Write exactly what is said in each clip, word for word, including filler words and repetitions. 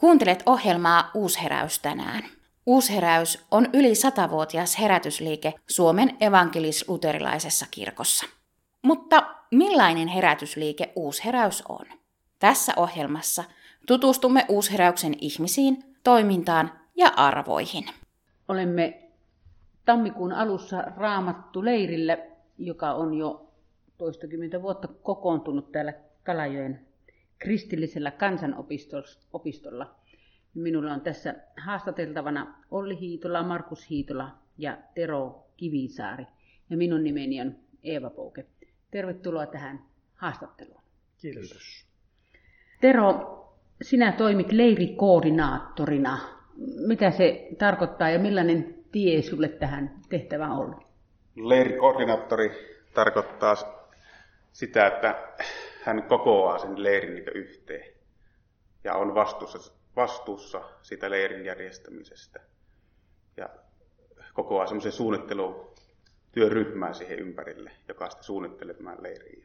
Kuuntelet ohjelmaa Uusheräys tänään. Uusheräys on yli satavuotias herätysliike Suomen evankelis-luterilaisessa kirkossa. Mutta millainen herätysliike Uusheräys on? Tässä ohjelmassa tutustumme Uusheräyksen ihmisiin, toimintaan ja arvoihin. Olemme tammikuun alussa Raamattu leirillä, joka on jo toistakymmentä vuotta kokoontunut täällä Kalajoen kristillisellä kansanopistolla. Minulla on tässä haastateltavana Olli Hiitola, Markus Hiitola ja Tero Kivisaari. Ja minun nimeni on Eeva Pouke. Tervetuloa tähän haastatteluun. Kiitos. Tero, sinä toimit leirikoordinaattorina. Mitä se tarkoittaa ja millainen tie sulle tähän tehtävään on ollut? Leirikoordinaattori tarkoittaa sitä, että hän kokoaa sen leirin niin yhteen ja on vastuussa, vastuussa siitä leirin järjestämisestä. Ja kokoaa semmoisen suunnittelutyöryhmää siihen ympärille, joka sitten suunnittelee tämän leirin.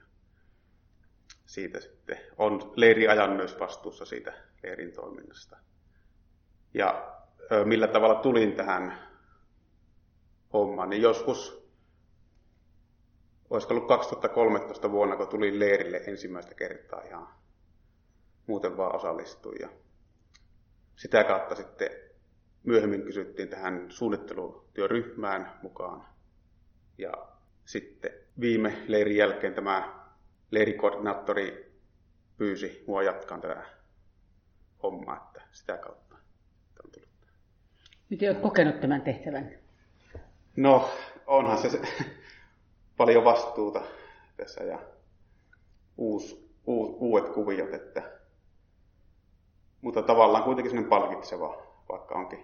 Siitä sitten on leiriajan myös vastuussa siitä leirin toiminnasta. Ja millä tavalla tulin tähän hommaan, niin joskus, olisiko ollut kaksituhattakolmetoista vuonna, kun tulin leirille ensimmäistä kertaa ihan muuten vaan osallistuin. Ja sitä kautta sitten myöhemmin kysyttiin tähän suunnittelutyöryhmään mukaan. Ja sitten viime leirin jälkeen tämä leirikoordinaattori pyysi mua jatkaan tätä hommaa, että sitä kautta on tullut. Miten olet kokenut tämän tehtävän? No, onhan se, se paljon vastuuta tässä ja uus, uus, uudet kuviot, että, mutta tavallaan kuitenkin sellainen palkitseva, vaikka onkin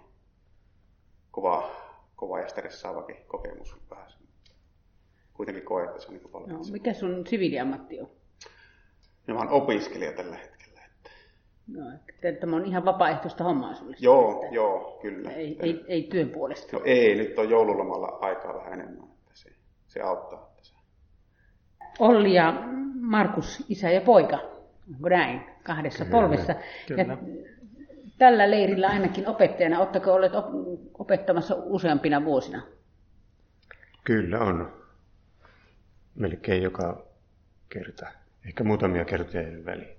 kova, kova ja stressaavakin kokemus vähän. Kuitenkin koe, että se on niin palkitseva. No, mikä sun siviiliammatti on? No, mä oon opiskelija tällä hetkellä. Että... No, tämä on ihan vapaaehtoista hommaa sulle. Joo, että... joo, kyllä. Ei, ei, ei työn puolesta. No ei, nyt on joululomalla aikaa vähän enemmän, että se, se auttaa. Että se... Olli ja Markus, isä ja poika, onko näin, kahdessa kyllä, polvessa. Kyllä. Ja tällä leirillä ainakin opettajana, oletteko olleet opettamassa useampina vuosina? Kyllä on. Melkein joka kerta. Ehkä muutamia kertoja väliin.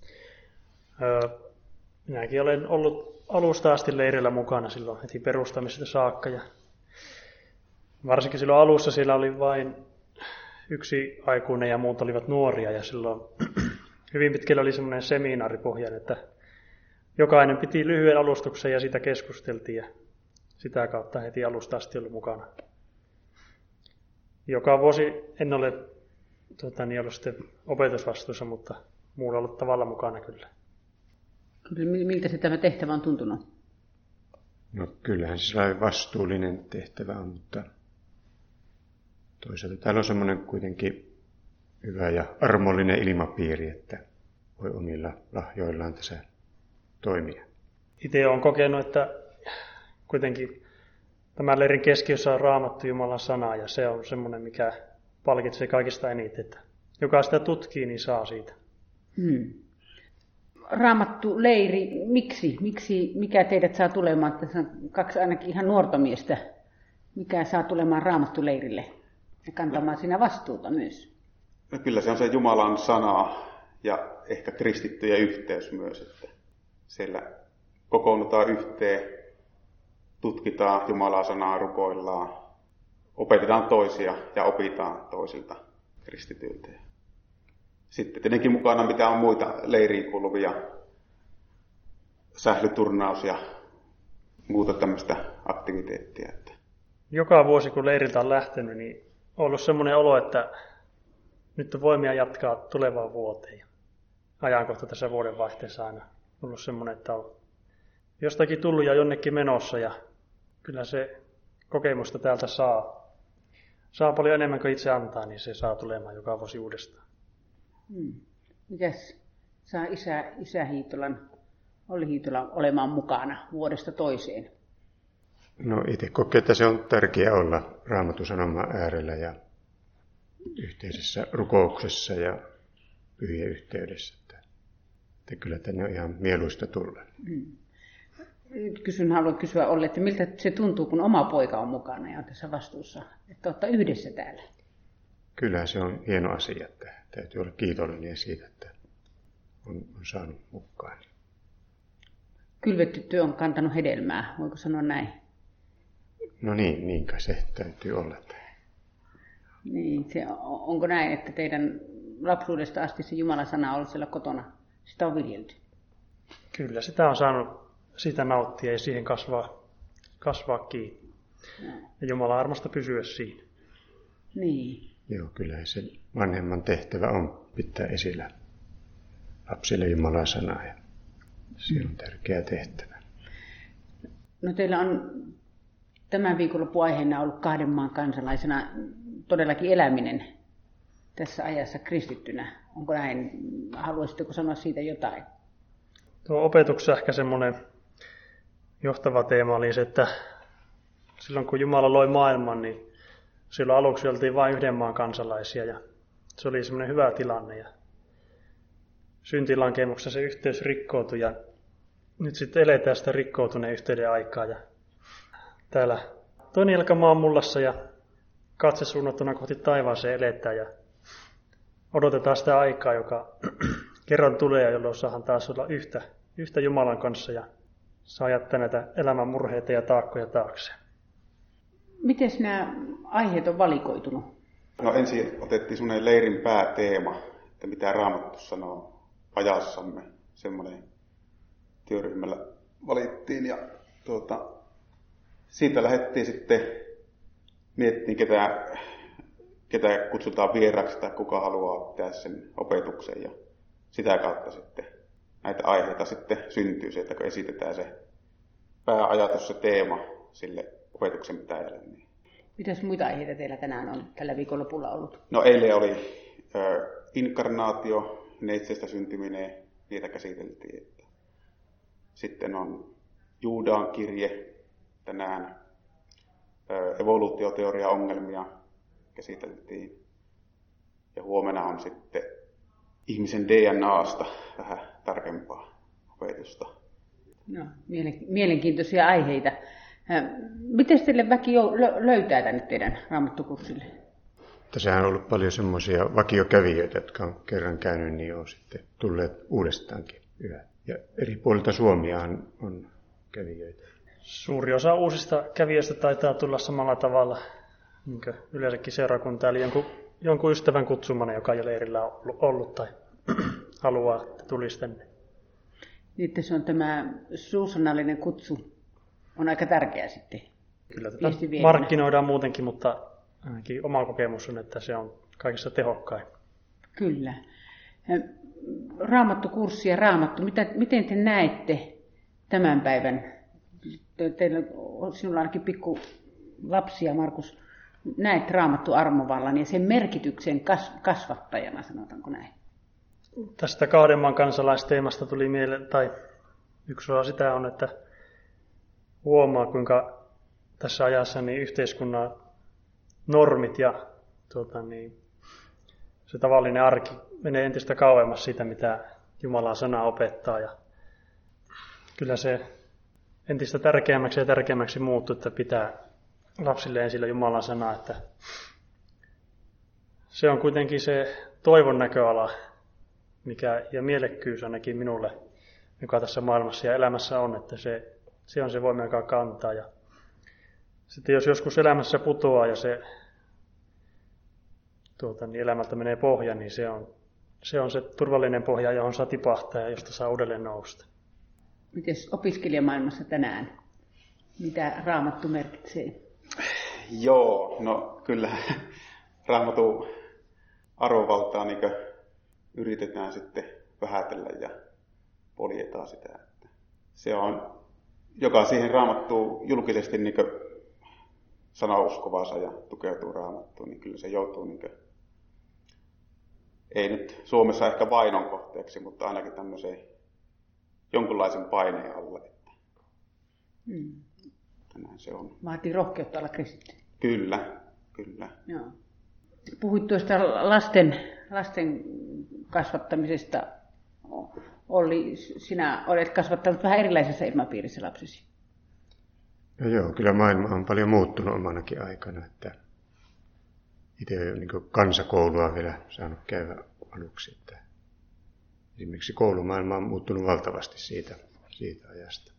Öö, minäkin olen ollut alusta asti leirillä mukana silloin heti perustamisesta saakka. Ja varsinkin silloin alussa siellä oli vain yksi aikuinen ja muut olivat nuoria. Ja silloin hyvin pitkälle oli semmoinen seminaaripohjainen, että jokainen piti lyhyen alustuksen ja siitä keskusteltiin. Ja sitä kautta heti alusta asti ollut mukana. Joka vuosi en ole tuota, niin ollut sitten opetusvastuussa, mutta muulla ollut tavalla mukana kyllä. Kyllä, miltä se tämä tehtävä on tuntunut? No kyllähän se sellainen vastuullinen tehtävä on, mutta toisaalta täällä on semmoinen kuitenkin hyvä ja armollinen ilmapiiri, että voi omilla lahjoillaan tässä toimia. Itse olen kokenut, että kuitenkin tämän leirin keskiössä on Raamattu Jumalan sana, ja se on semmoinen, mikä palkitsee kaikista eniten, että joka sitä tutkii, niin saa siitä. Hmm. Raamattu leiri, miksi? miksi? Mikä teidät saa tulemaan? Tässä on kaksi ainakin ihan nuorta miestä. Mikä saa tulemaan Raamattu leirille ja kantamaan siinä vastuuta myös? No kyllä se on se Jumalan sana ja ehkä kristittyjen yhteys myös, että siellä kokoonnutaan yhteen. Tutkitaan Jumalan sanaa, rukoillaan, opetetaan toisia ja opitaan toisilta kristityiltä. Sitten tietenkin mukana mitä on muita leiriin kuuluvia, sählyturnaus ja muuta tämmöistä aktiviteettia. Joka vuosi kun leiriltä on lähtenyt, niin on ollut semmoinen olo, että nyt on voimia jatkaa tulevaan vuoteen. Ajankohta tässä vuodenvaihteessa aina ollut semmoinen, että on jostakin tullut ja jonnekin menossa ja kyllä se kokemusta täältä saa. Saa paljon enemmän kuin itse antaa, niin se saa tulemaan joka vuosi uudestaan. Hmm. Mitäs saa isä, isä Hiitolan, Olli Hiitola olemaan mukana vuodesta toiseen? No itse kokee, että se on tärkeää olla Raamatun sanoman äärellä ja yhteisessä rukouksessa ja pyhien yhteydessä. Että Että kyllä tänne on ihan mieluista tulla. Mm. Kysyn, haluan kysyä Olli, että miltä se tuntuu, kun oma poika on mukana ja on tässä vastuussa, että olette yhdessä täällä? Kyllä se on hieno asia, että täytyy olla kiitollinen siitä, että on, on saanut mukaan. Kylvetty työ on kantanut hedelmää, voiko sanoa näin? No niin, niin kai se täytyy olla. Niin, se, onko näin, että teidän lapsuudesta asti se Jumalan sana on ollut siellä kotona? Sitä on viljelty? Kyllä, sitä on saanut sitä nauttia ja siihen kasvaa, kasvaa kiinni. No. Ja Jumala armosta pysyä siinä. Niin. Joo, kyllä se vanhemman tehtävä on pitää esillä lapsille Jumalan sanaa ja se on tärkeä tehtävä. No teillä on tämän viikonlopun aiheena ollut kahden maan kansalaisena todellakin eläminen tässä ajassa kristittynä. Onko näin? Haluaisitteko sanoa siitä jotain? Tuo opetuksessa ehkä semmoinen johtava teema oli se, että silloin kun Jumala loi maailman, niin silloin aluksi oltiin vain yhden maan kansalaisia ja se oli semmoinen hyvä tilanne. Ja syntilankemuksessa se yhteys rikkoutui ja nyt sitten eletään sitä rikkoutuneen yhteyden aikaa. Ja täällä toinen jalka maan mullassa ja katse suunnattuna kohti taivaaseen eletään ja odotetaan sitä aikaa, joka kerran tulee ja jolloin saadaan taas olla yhtä, yhtä Jumalan kanssa ja saa jättää näitä elämän murheita ja taakkoja taakse. Miten nämä aiheet on valikoitunut? No ensin otettiin semmoinen leirin pääteema, että mitä Raamattu sanoo ajassamme. Semmoinen työryhmällä valittiin ja tuota, siitä lähdettiin sitten miettimään, ketä, ketä kutsutaan vieraksi tai kuka haluaa pitää sen opetuksen ja sitä kautta sitten näitä aiheita sitten syntyy sieltä, kun esitetään se pääajatus, se teema sille opetuksen pitäjälle. Niin. Mitäs muita aiheita teillä tänään on tällä viikonlopulla ollut? No eilen oli äh, inkarnaatio, neitsestä syntyminen, niitä käsiteltiin. Että. Sitten on Juudan kirje tänään, äh, evoluutioteoria ongelmia käsiteltiin. Ja huomenna on sitten ihmisen D N A:sta vähän tarkempaa opetusta. No, mielenkiintoisia aiheita. Miten teille väki löytää tänne teidän raamattukurssille? Tässähän on ollut paljon semmoisia vakiokävijöitä, jotka on kerran käynyt, niin on sitten tulleet uudestaankin yhä. Ja eri puolilta Suomiahan on kävijöitä. Suuri osa uusista kävijöistä taitaa tulla samalla tavalla, niin kuin yleensäkin seurakunta, eli jonkun, jonkun ystävän kutsumana, joka jo leirillä on ollut tai haluaa, että tulisi tänne. Niin, se on tämä suusanallinen kutsu. On aika tärkeää sitten. Kyllä tätä markkinoidaan muutenkin, mutta ainakin oma kokemus on, että se on kaikista tehokkain. Kyllä. Raamattukurssi ja raamattu, mitä, miten te näette tämän päivän? Teillä, sinulla on ainakin pikku lapsia, Markus. Näet raamattu armovallan ja sen merkityksen kas, kasvattajana, sanotaanko näin? Tästä kahden maan kansalaisteemasta tuli mieleen, tai yksi osa sitä on, että huomaa, kuinka tässä ajassa niin yhteiskunnan normit ja tuota, niin, se tavallinen arki menee entistä kauemmas siitä, mitä Jumalan sana opettaa. Ja kyllä se entistä tärkeämmäksi ja tärkeämmäksi muuttuu, että pitää lapsille esillä Jumalan sanaa. Että se on kuitenkin se toivon näköala, mikä, ja mielekkyys ainakin minulle, joka tässä maailmassa ja elämässä on, että se Se on se voima, joka kantaa. Ja sitten jos joskus elämässä putoaa ja se tuota, niin elämältä menee pohja, niin se on, se on se turvallinen pohja, johon saa tipahtaa ja josta saa uudelleen nousta. Mites opiskelijamaailmassa tänään? Mitä Raamattu merkitsee? Joo, no kyllä Raamatun arvovaltaa niin yritetään sitten vähätellä ja poljetaan sitä. Se on, joka siihen Raamattuun julkisesti niin sanoo uskovansa ja tukeutuu Raamattuun, niin kyllä se joutuu, niin kuin, ei nyt Suomessa ehkä vainon kohteeksi, mutta ainakin tämmöiseen jonkunlaisen paineen alle. Hmm. Näin se on. Vaatii rohkeutta olla kristitty. Kyllä, kyllä. Joo. Puhuit tuosta lasten, lasten kasvattamisesta. Olli, sinä olet kasvattanut vähän erilaisessa ilmapiirissä lapsesi. No joo, kyllä maailma on paljon muuttunut omanakin aikana. Että itse olen niin kansakoulua vielä saanut käydä aluksi. Että esimerkiksi koulumaailma on muuttunut valtavasti siitä, siitä ajasta.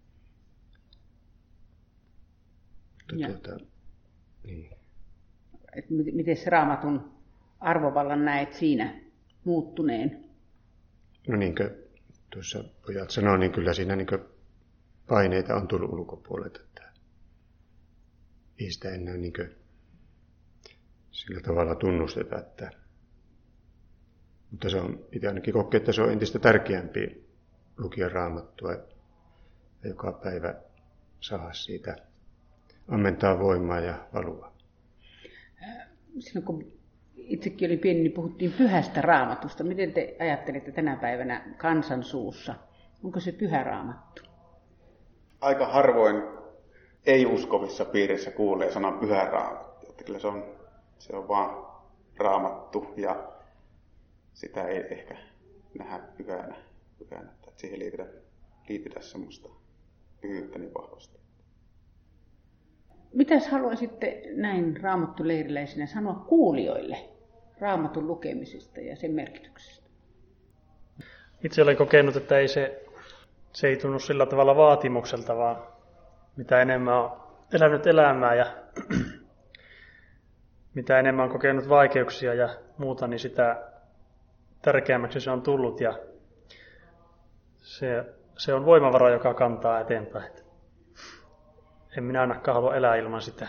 Mutta tuota, niin. Et miten se Raamatun arvovallan näet siinä muuttuneen? No niin kuin tuossa pojat sanoi, niin kyllä siinä niin paineita on tullut ulkopuolelta. Että ei sitä enää niin sillä tavalla tunnusteta. Että, mutta se on, itse ainakin kokee, että se on entistä tärkeämpi lukia Raamattua ja joka päivä saada siitä ammentaa voimaa ja valua. Silloin kun itsekin olin pieni, niin puhuttiin pyhästä Raamatusta. Miten te ajattelette tänä päivänä kansan suussa? Onko se pyhä Raamattu? Aika harvoin ei-uskovissa piirissä kuulee sanan pyhä Raamattu. Että kyllä se on, se on vaan Raamattu ja sitä ei ehkä nähdä pyhänä. pyhänä että siihen liitetä, liitetä semmoista pyhyyttä niin vahvasti. Mitäs haluaisitte näin raamattuleiriläisinä sanoa kuulijoille Raamatun lukemisesta ja sen merkityksestä? Itse olen kokenut, että ei se, se ei tunnu sillä tavalla vaatimukselta, vaan mitä enemmän on elänyt elämää ja mitä enemmän on kokenut vaikeuksia ja muuta, niin sitä tärkeämmäksi se on tullut ja se, se on voimavara, joka kantaa eteenpäin. En minä ainakaan halua elää ilman sitä.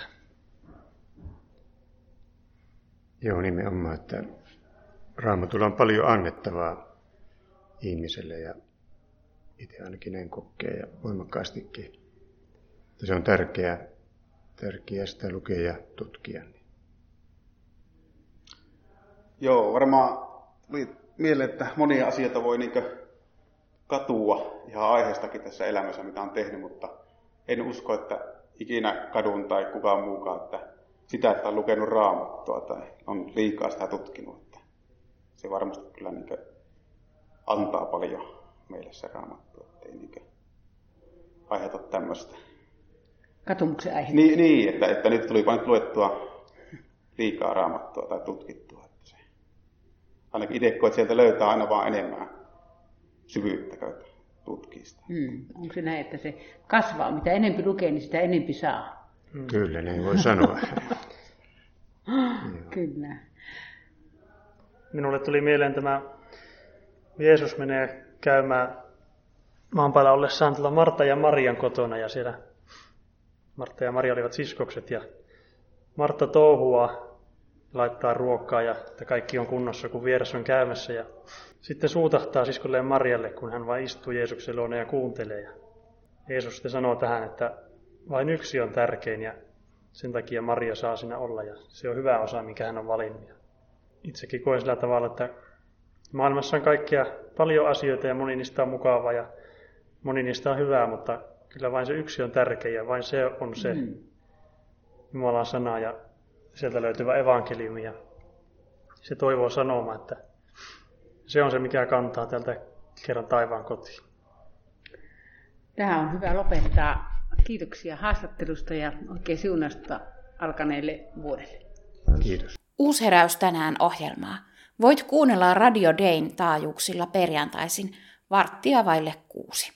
Joo, nimenomaan, että Raamatulla on paljon annettavaa ihmiselle ja itse ainakin näin kokee ja voimakkaastikin. Että se on tärkeää, tärkeää sitä lukea ja tutkia. Joo, varmaan tuli mieleen, että monia asioita voi niinkö katua ihan aiheestakin tässä elämässä, mitä on tehnyt, mutta en usko, että ikinä kadun tai kukaan muukaan, että sitä, että on lukenut Raamattua tai on liikaa sitä tutkinut. Että se varmasti kyllä niin antaa paljon meille se Raamattu, ettei niin aiheuta tämmöistä. Katumuksen aihe. Niin, niin että, että nyt tuli vain luettua liikaa Raamattua tai tutkittua. Että se, ainakin itse koet, että sieltä löytää aina vaan enemmän syvyyttä käytä. Tutkista. Hmm. Onko se näin, että se kasvaa? Mitä enempi lukee, niin sitä enempi saa? Hmm. Kyllä, näin voi sanoa. Kyllä. Minulle tuli mieleen tämä, Jeesus menee käymään maan päällä ollessaan tuolla Marta ja Marian kotona, ja siellä Marta ja Maria olivat siskokset, ja Marta touhua, laittaa ruokaa, ja että kaikki on kunnossa, kun vieras on käymässä, ja sitten suutahtaa siskolleen Marialle, kun hän vain istuu Jeesuksen luona ja kuuntelee. Ja Jeesus sitten sanoo tähän, että vain yksi on tärkein ja sen takia Maria saa siinä olla. Ja se on hyvä osa, minkä hän on valinnut. Ja itsekin koen sillä tavalla, että maailmassa on kaikkia paljon asioita ja moni niistä on mukavaa ja moni niistä on hyvää, mutta kyllä vain se yksi on tärkeä ja vain se on se mm. Jumalan sana ja sieltä löytyvä evankeliumi. Ja se toivoo sanomaan, että se on se, mikä kantaa tältä kerran taivaan kotiin. Tähän on hyvä lopettaa. Kiitoksia haastattelusta ja oikein siunausta alkaneelle vuodelle. Kiitos. Uusheräys tänään ohjelmaa. Voit kuunnella Radio Dayn taajuuksilla perjantaisin varttia vaille kuusi.